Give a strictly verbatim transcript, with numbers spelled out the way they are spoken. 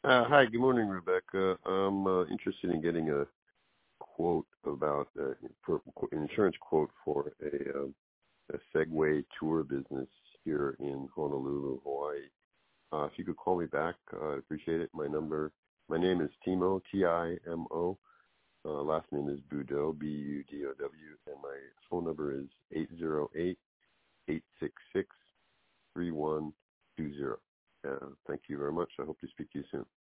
Uh, hi, good morning, Rebecca. I'm uh, interested in getting a quote about uh, for an insurance quote for a, um, a Segway tour business here in Honolulu, Hawaii. Uh, if you could call me back, uh, I'd appreciate it. My number, my name is Timo, T I M O. Uh, last name is Budo, B U D O W, and my phone number is eight zero eight, eight six six, three one two zero. Uh, thank you very much. I hope to speak to you soon.